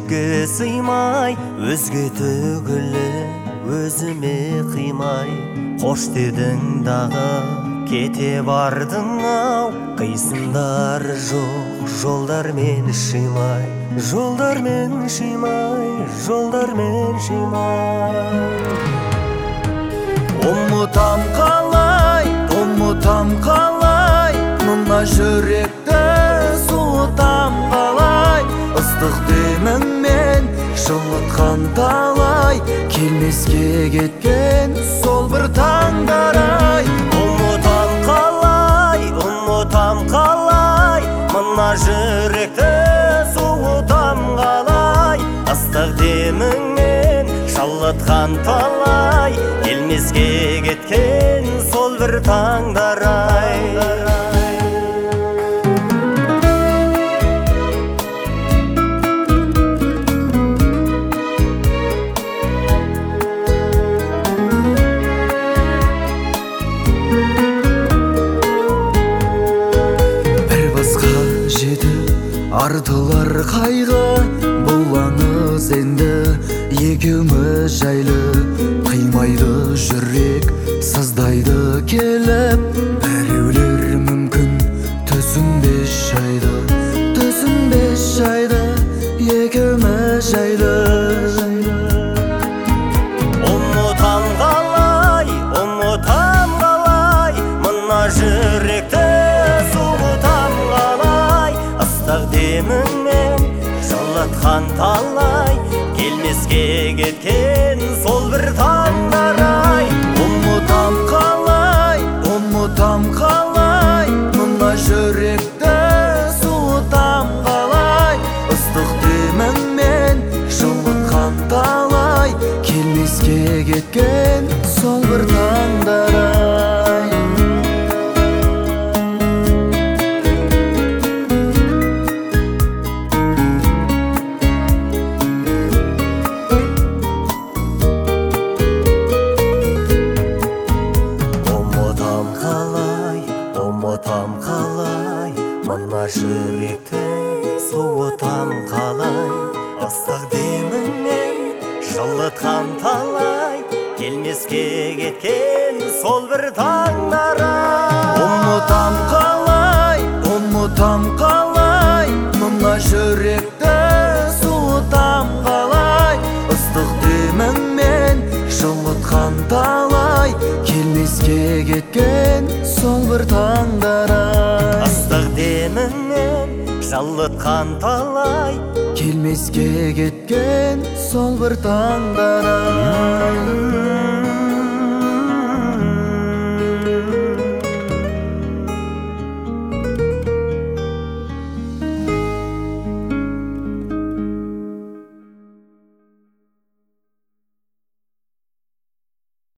жүрекке сыймай, өзге түгілі өзіме қимай. Қош дедің дағы кете бардың ау, қисындар жоқ жолдармен шимай, жолдармен шимай, жолдармен шимай. Ұмытам қалай, мына жүректі суытам қалай. Ыстық деміңмен жылытқан талай, келмеске кеткен сол бір таңдар-ай. Ұмытам қалай, мына жүректі суытам қалай. Ыстық деміңмен жылытқан талай, келмеске кеткен сол бір таңдар-ай. Артылар қайғы, бұл аңыз енді екеуміз жайлы. Қимайды жүрек, сыздайды келіп, біреулер мүмкін түсінбес жайды, екеуміз жайлы. Ұмытам қалай, мына жүректі суытам қалай. Ыстық деміңмен жылытқан талай, келмеске кеткен сол бір таңдар-ай. Ұмытам қалай, мына жүректі суытам қалай. Ыстық деміңмен жылытқан талай, келмеске кеткен сол бір таңдар-ай. Ұмытам қалай, мына жүректі суытам қалай. Ыстық деміңмен жылытқан талай, келмеске кеткен сол бір таңдар-ай. Ұмытам қалай, мына жүректі суытам қалай. Ыстық деміңмен жылытқан талай, келмеске кеткен сол бір таңдар-ай. Ыстық деміңмен жылытқан талай, келмеске кеткен сол бір таңдар-ай.